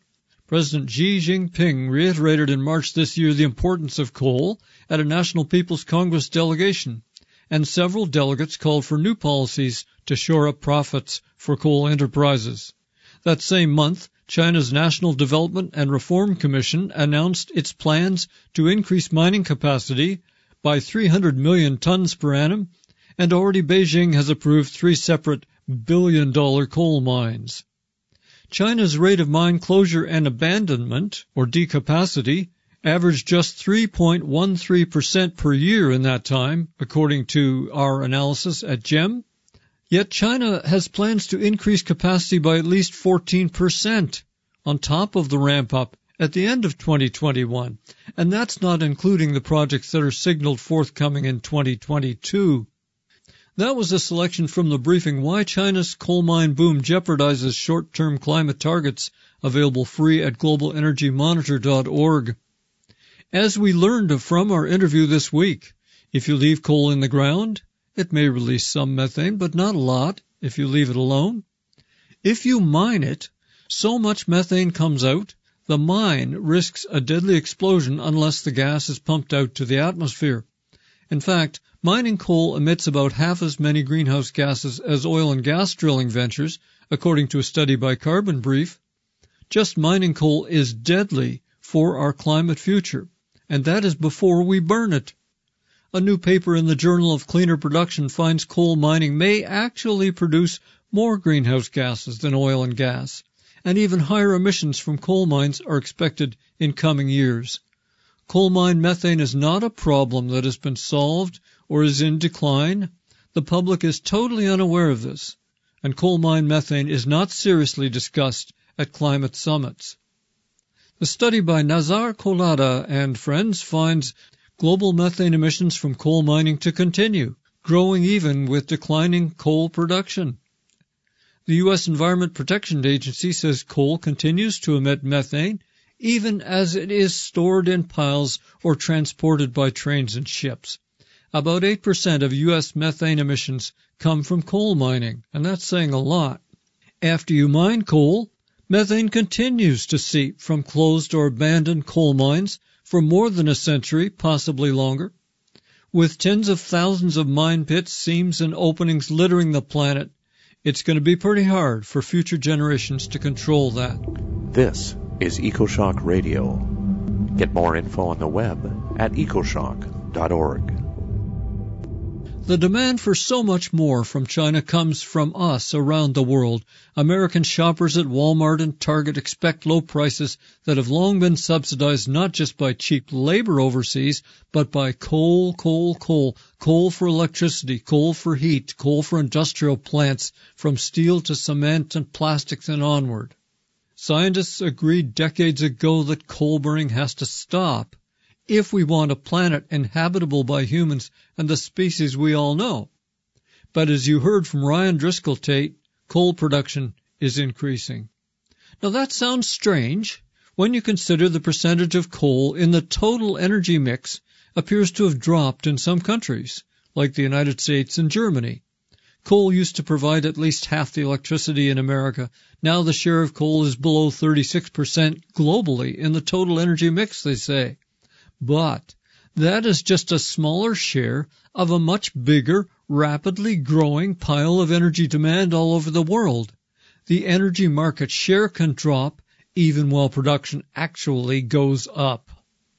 President Xi Jinping reiterated in March this year the importance of coal at a National People's Congress delegation, and several delegates called for new policies to shore up profits for coal enterprises. That same month, China's National Development and Reform Commission announced its plans to increase mining capacity by three hundred million tons per annum, and already Beijing has approved three separate billion-dollar coal mines. China's rate of mine closure and abandonment, or decapacity, averaged just three point one three percent per year in that time, according to our analysis at G E M. Yet China has plans to increase capacity by at least fourteen percent on top of the ramp-up at the end of twenty twenty-one, and that's not including the projects that are signaled forthcoming in twenty twenty-two. That was a selection from the briefing Why China's Coal Mine Boom Jeopardizes Short-Term Climate Targets, available free at global energy monitor dot org. As we learned from our interview this week, if you leave coal in the ground, it may release some methane, but not a lot if you leave it alone. If you mine it, so much methane comes out, the mine risks a deadly explosion unless the gas is pumped out to the atmosphere. In fact, mining coal emits about half as many greenhouse gases as oil and gas drilling ventures, according to a study by Carbon Brief. Just mining coal is deadly for our climate future, and that is before we burn it. A new paper in the Journal of Cleaner Production finds coal mining may actually produce more greenhouse gases than oil and gas, and even higher emissions from coal mines are expected in coming years. Coal mine methane is not a problem that has been solved or is in decline. The public is totally unaware of this, and coal mine methane is not seriously discussed at climate summits. The study by Nazar Kolada and friends finds global methane emissions from coal mining to continue, growing even with declining coal production. The U S Environment Protection Agency says coal continues to emit methane even as it is stored in piles or transported by trains and ships. About eight percent of U S methane emissions come from coal mining, and that's saying a lot. After you mine coal, methane continues to seep from closed or abandoned coal mines for more than a century, possibly longer. With tens of thousands of mine pits, seams, and openings littering the planet, it's going to be pretty hard for future generations to control that. This is EcoShock Radio. Get more info on the web at ecoshock dot org. The demand for so much more from China comes from us around the world. American shoppers at Walmart and Target expect low prices that have long been subsidized not just by cheap labor overseas, but by coal, coal, coal, coal for electricity, coal for heat, coal for industrial plants, from steel to cement and plastics and onward. Scientists agreed decades ago that coal burning has to stop if we want a planet inhabitable by humans and the species we all know. But as you heard from Ryan Driscoll Tate, coal production is increasing. Now that sounds strange when you consider the percentage of coal in the total energy mix appears to have dropped in some countries, like the United States and Germany. Coal used to provide at least half the electricity in America. Now the share of coal is below thirty-six percent globally in the total energy mix, they say. But that is just a smaller share of a much bigger, rapidly growing pile of energy demand all over the world. The energy market share can drop even while production actually goes up.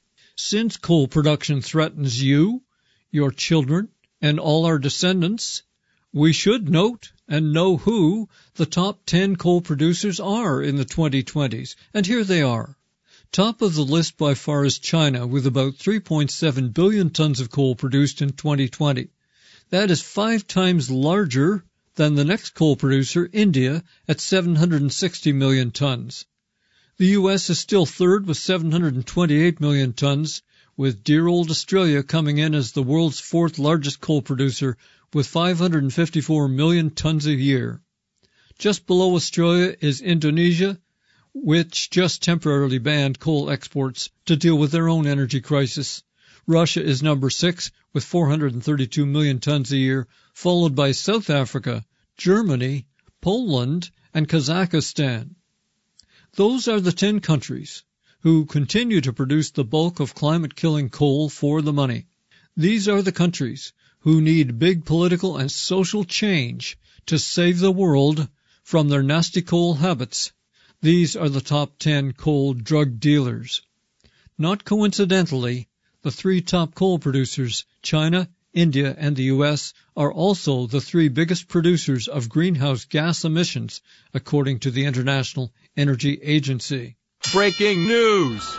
Since coal production threatens you, your children, and all our descendants, we should note and know who the top ten coal producers are in the twenty twenties, and here they are. Top of the list by far is China, with about three point seven billion tons of coal produced in twenty twenty. That is five times larger than the next coal producer, India, at seven hundred sixty million tons. The U S is still third with seven hundred twenty-eight million tons, with dear old Australia coming in as the world's fourth largest coal producer with five hundred fifty-four million tons a year. Just below Australia is Indonesia, which just temporarily banned coal exports to deal with their own energy crisis. Russia is number six with four hundred thirty-two million tons a year, followed by South Africa, Germany, Poland, and Kazakhstan. Those are the ten countries who continue to produce the bulk of climate-killing coal for the money. These are the countries who need big political and social change to save the world from their nasty coal habits. These are the top ten coal drug dealers. Not coincidentally, the three top coal producers, China, India, and the U S, are also the three biggest producers of greenhouse gas emissions, according to the International Energy Agency. Breaking news!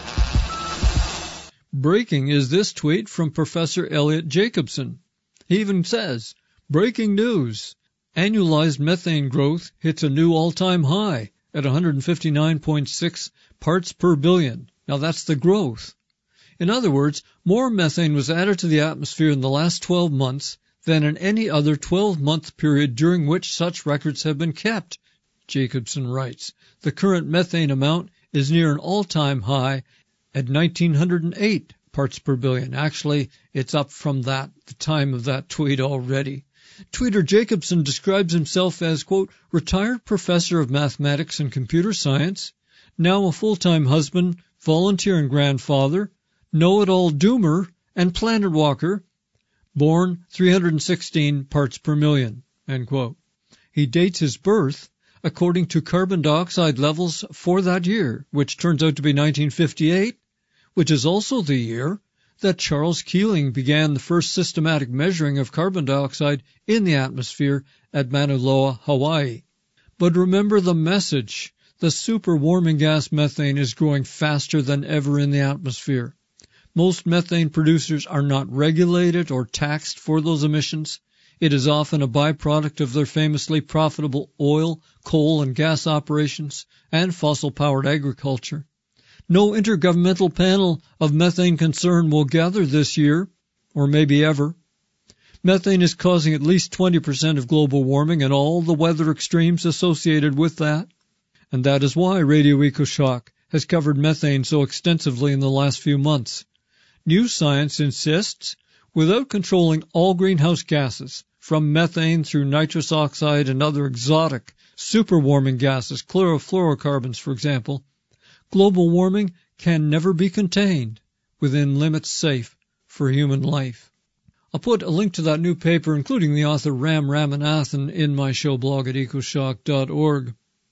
Breaking is this tweet from Professor Elliot Jacobson. He even says, breaking news. Annualized methane growth hits a new all-time high at one hundred fifty-nine point six parts per billion. Now that's the growth. In other words, more methane was added to the atmosphere in the last twelve months than in any other twelve-month period during which such records have been kept, Jacobson writes. The current methane amount is near an all-time high at nineteen oh eight parts per billion. Actually, it's up from that, the time of that tweet already. Tweeter Jacobson describes himself as, quote, retired professor of mathematics and computer science, now a full-time husband, volunteer and grandfather, know-it-all doomer, and planet walker, born three hundred sixteen parts per million, end quote. He dates his birth according to carbon dioxide levels for that year, which turns out to be nineteen fifty-eight, which is also the year that Charles Keeling began the first systematic measuring of carbon dioxide in the atmosphere at Mauna Loa, Hawaii. But remember the message. The super-warming gas methane is growing faster than ever in the atmosphere. Most methane producers are not regulated or taxed for those emissions. It is often a byproduct of their famously profitable oil, coal, and gas operations and fossil-powered agriculture. No intergovernmental panel of methane concern will gather this year, or maybe ever. Methane is causing at least twenty percent of global warming and all the weather extremes associated with that. And that is why Radio EcoShock has covered methane so extensively in the last few months. New science insists, without controlling all greenhouse gases, from methane through nitrous oxide and other exotic superwarming gases, chlorofluorocarbons, for example, global warming can never be contained within limits safe for human life. I'll put a link to that new paper, including the author Ram Ramanathan, in my show blog at ecoshock dot org.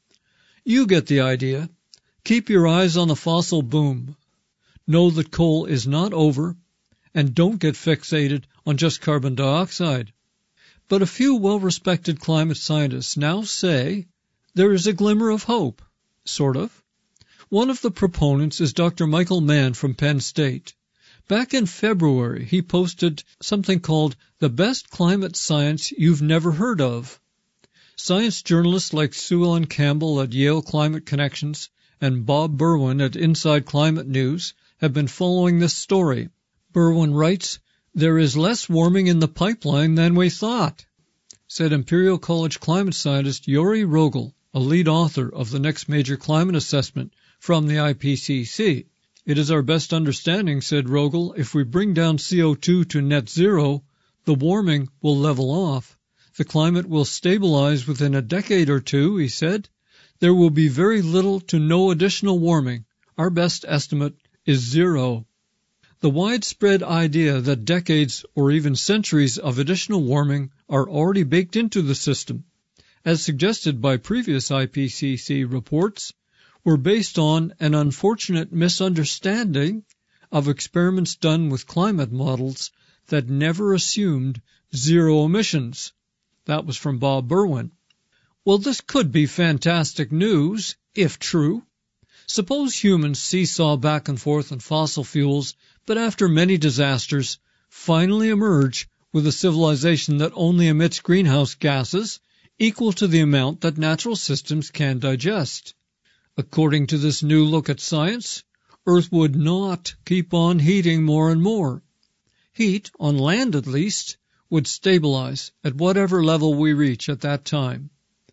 You get the idea. Keep your eyes on the fossil boom. Know that coal is not over, and don't get fixated on just carbon dioxide. But a few well-respected climate scientists now say there is a glimmer of hope, sort of. One of the proponents is Doctor Michael Mann from Penn State. Back in February, he posted something called The Best Climate Science You've Never Heard Of. Science journalists like Sue Ellen Campbell at Yale Climate Connections and Bob Berwin at Inside Climate News have been following this story. Berwin writes, there is less warming in the pipeline than we thought, said Imperial College climate scientist Yori Rogel, a lead author of the next major climate assessment from the I P C C. It is our best understanding, said Rogel, if we bring down C O two to net zero, the warming will level off. The climate will stabilize within a decade or two, he said. There will be very little to no additional warming. Our best estimate is zero. The widespread idea that decades or even centuries of additional warming are already baked into the system, as suggested by previous I P C C reports, were based on an unfortunate misunderstanding of experiments done with climate models that never assumed zero emissions. That was from Bob Berwin. Well, this could be fantastic news, if true. Suppose humans seesaw back and forth on fossil fuels, but after many disasters, finally emerge with a civilization that only emits greenhouse gases equal to the amount that natural systems can digest. According to this new look at science, Earth would not keep on heating more and more. Heat, on land at least, would stabilize at whatever level we reach at that time.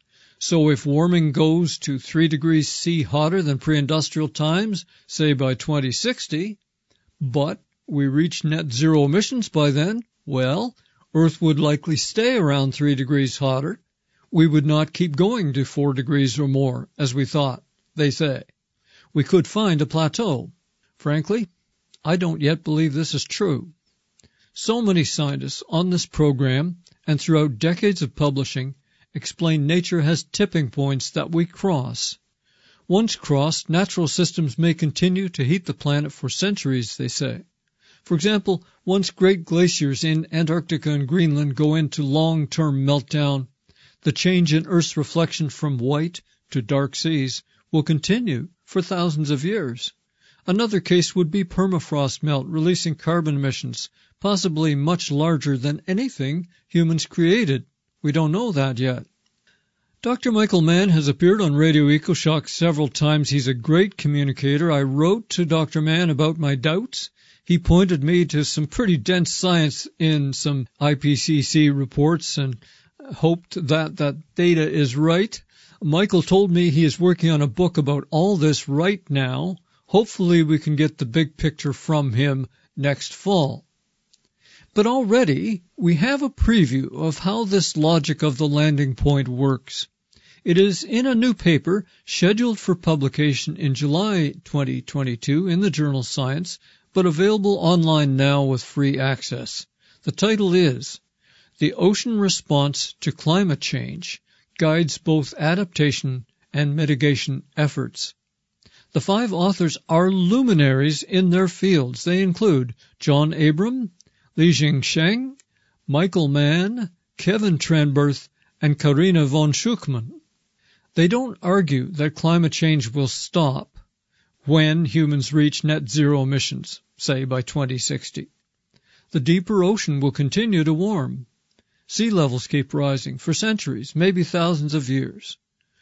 So if warming goes to three degrees C hotter than pre-industrial times, say by twenty sixty, but we reach net zero emissions by then, well, Earth would likely stay around three degrees hotter. We would not keep going to four degrees or more, as we thought. they say. We could find a plateau. Frankly, I don't yet believe this is true. So many scientists on this program and throughout decades of publishing explain nature has tipping points that we cross. Once crossed, natural systems may continue to heat the planet for centuries, they say. For example, once great glaciers in Antarctica and Greenland go into long-term meltdown, the change in Earth's reflection from white to dark seas will continue for thousands of years. Another case would be permafrost melt, releasing carbon emissions, possibly much larger than anything humans created. We don't know that yet. Doctor Michael Mann has appeared on Radio EcoShock several times. He's a great communicator. I wrote to Doctor Mann about my doubts. He pointed me to some pretty dense science in some I P C C reports and hoped that that data is right. Michael told me he is working on a book about all this right now. Hopefully we can get the big picture from him next fall. But already we have a preview of how this logic of the landing point works. It is in a new paper scheduled for publication in July twenty twenty-two in the journal Science, but available online now with free access. The title is The Ocean Response to Climate Change Guides Both Adaptation and Mitigation Efforts. The five authors are luminaries in their fields. They include John Abram, Li-Jing Sheng, Michael Mann, Kevin Trenberth, and Karina von Schuckmann. They don't argue that climate change will stop when humans reach net zero emissions, say by twenty sixty. The deeper ocean will continue to warm. Sea levels keep rising for centuries, maybe thousands of years.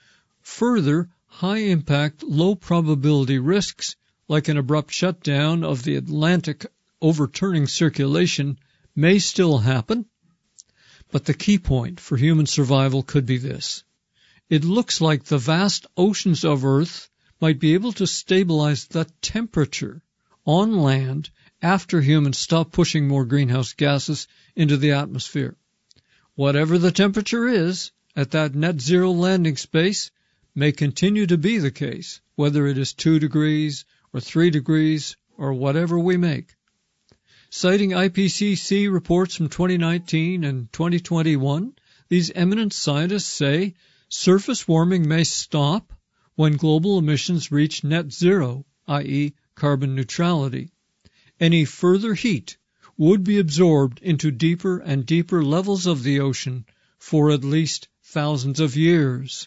Further, high-impact, low-probability risks, like an abrupt shutdown of the Atlantic overturning circulation, may still happen. But the key point for human survival could be this. It looks like the vast oceans of Earth might be able to stabilize the temperature on land after humans stop pushing more greenhouse gases into the atmosphere. Whatever the temperature is at that net zero landing space may continue to be the case, whether it is two degrees or three degrees or whatever we make. Citing I P C C reports from twenty nineteen and twenty twenty-one, these eminent scientists say surface warming may stop when global emissions reach net zero, that is carbon neutrality. Any further heat would be absorbed into deeper and deeper levels of the ocean for at least thousands of years.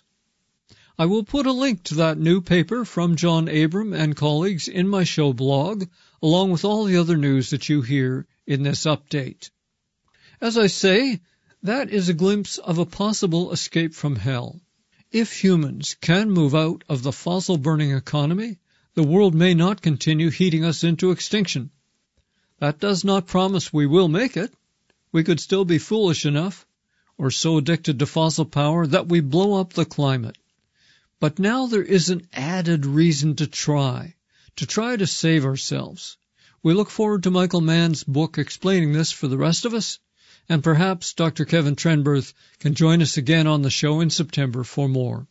I will put a link to that new paper from John Abram and colleagues in my show blog, along with all the other news that you hear in this update. As I say, that is a glimpse of a possible escape from hell. If humans can move out of the fossil-burning economy, the world may not continue heating us into extinction. That does not promise we will make it. We could still be foolish enough, or so addicted to fossil power, that we blow up the climate. But now there is an added reason to try, to try to save ourselves. We look forward to Michael Mann's book explaining this for the rest of us, and perhaps Doctor Kevin Trenberth can join us again on the show in September for more.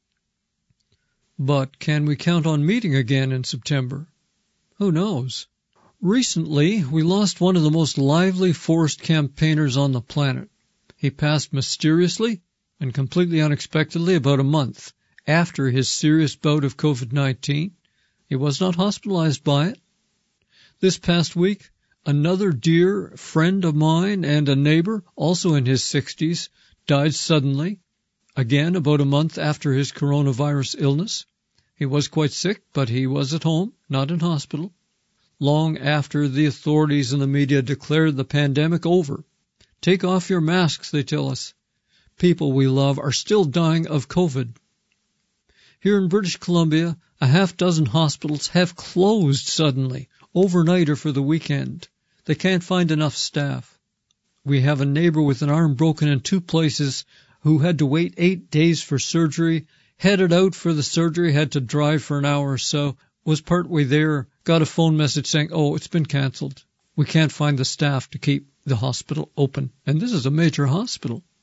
But can we count on meeting again in September? Who knows? Recently, we lost one of the most lively forest campaigners on the planet. He passed mysteriously and completely unexpectedly about a month after his serious bout of COVID nineteen. He was not hospitalized by it. This past week, another dear friend of mine and a neighbor, also in his sixties, died suddenly, again about a month after his coronavirus illness. He was quite sick, but he was at home, not in hospital, long after the authorities and the media declared the pandemic over. Take off your masks, they tell us. People we love are still dying of COVID. Here in British Columbia, a half dozen hospitals have closed suddenly, overnight or for the weekend. They can't find enough staff. We have a neighbor with an arm broken in two places who had to wait eight days for surgery, headed out for the surgery, had to drive for an hour or so, was partway there, got a phone message saying, oh, it's been canceled. We can't find the staff to keep the hospital open. And this is a major hospital.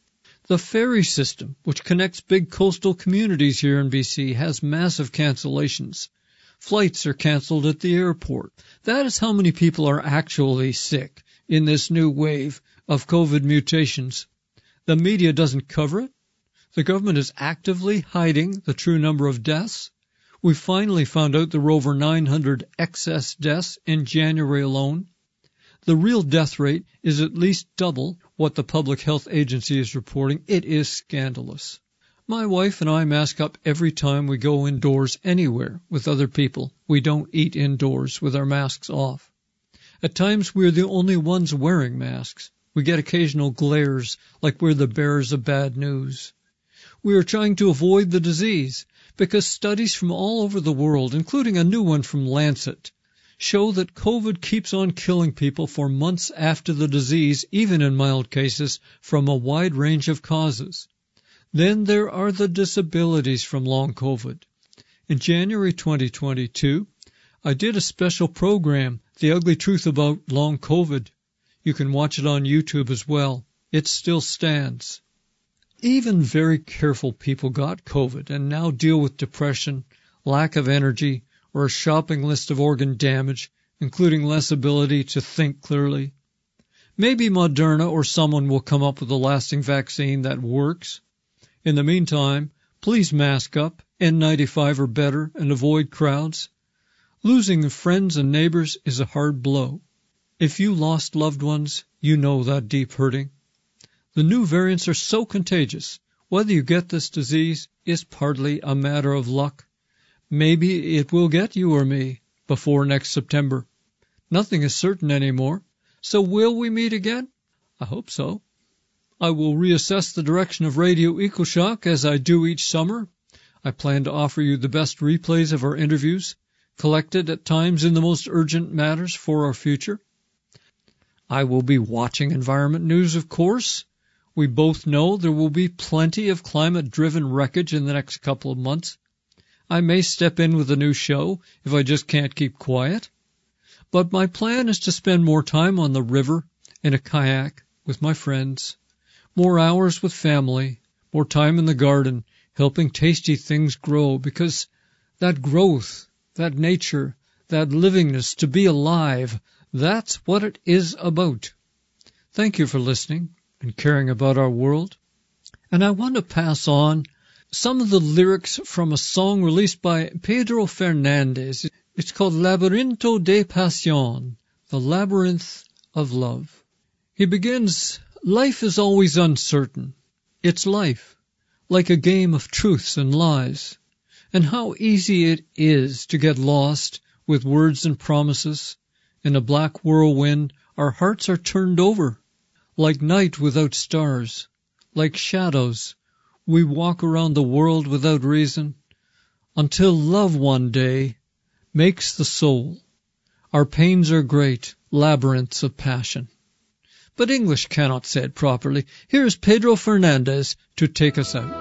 The ferry system, which connects big coastal communities here in B C, has massive cancellations. Flights are canceled at the airport. That is how many people are actually sick in this new wave of COVID mutations. The media doesn't cover it. The government is actively hiding the true number of deaths. We finally found out there were over nine hundred excess deaths in January alone. The real death rate is at least double what the Public Health Agency is reporting. It is scandalous. My wife and I mask up every time we go indoors anywhere with other people. We don't eat indoors with our masks off. At times we're the only ones wearing masks. We get occasional glares like we're the bearers of bad news. We are trying to avoid the disease because studies from all over the world, including a new one from Lancet, show that COVID keeps on killing people for months after the disease, even in mild cases, from a wide range of causes. Then there are the disabilities from long COVID. In January twenty twenty-two, I did a special program, The Ugly Truth About Long COVID. You can watch it on YouTube as well. It still stands. Even very careful people got COVID and now deal with depression, lack of energy, or a shopping list of organ damage, including less ability to think clearly. Maybe Moderna or someone will come up with a lasting vaccine that works. In the meantime, please mask up, N ninety-five or better, and avoid crowds. Losing friends and neighbors is a hard blow. If you lost loved ones, you know that deep hurting. The new variants are so contagious. Whether you get this disease is partly a matter of luck. Maybe it will get you or me before next September. Nothing is certain anymore. So will we meet again? I hope so. I will reassess the direction of Radio EcoShock as I do each summer. I plan to offer you the best replays of our interviews, collected at times in the most urgent matters for our future. I will be watching environment news, of course. We both know there will be plenty of climate-driven wreckage in the next couple of months. I may step in with a new show if I just can't keep quiet. But my plan is to spend more time on the river in a kayak with my friends, more hours with family, more time in the garden, helping tasty things grow, because that growth, that nature, that livingness, to be alive, that's what it is about. Thank you for listening and caring about our world. And I want to pass on some of the lyrics from a song released by Pedro Fernandez. It's called Laberinto de Pasión, the Labyrinth of Love. He begins, life is always uncertain. It's life, like a game of truths and lies. And how easy it is to get lost with words and promises. In a black whirlwind, our hearts are turned over. Like night without stars, like shadows, we walk around the world without reason, until love one day makes the soul. Our pains are great, labyrinths of passion. But English cannot say it properly. Here's Pedro Fernandez to take us out.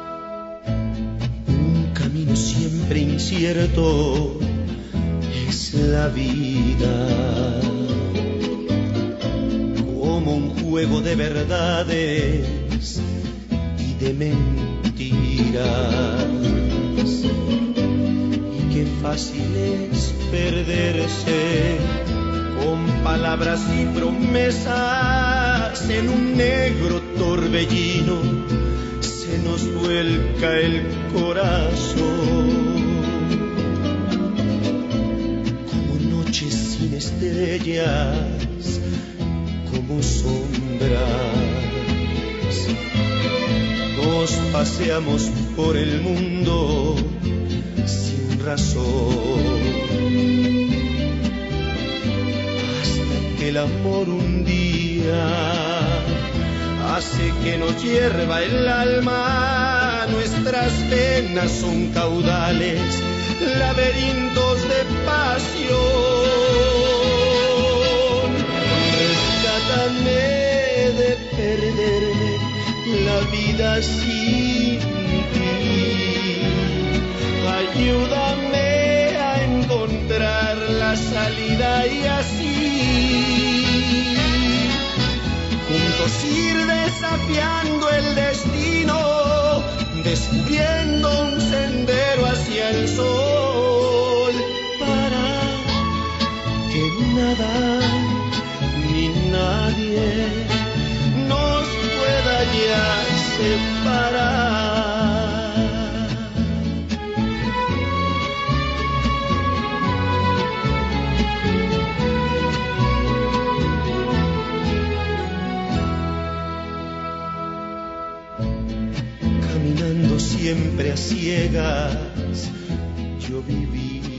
Un camino siempre incierto es la vida, como un juego de verdades y de mentiras, y qué fácil es perderse con palabras y promesas en un negro torbellino, se nos vuelca el corazón. Como noches sin estrellas, como sombras, nos paseamos por el mundo sin razón, hasta que el amor un día hace que nos hierva el alma. Nuestras venas son caudales, laberintos de pasión. Rescátame de perderme la vida sin ti. Ayúdame a encontrar la salida y así juntos ir desafiando el destino. nadie nos pueda ya separar. Caminando siempre a ciegas, yo viví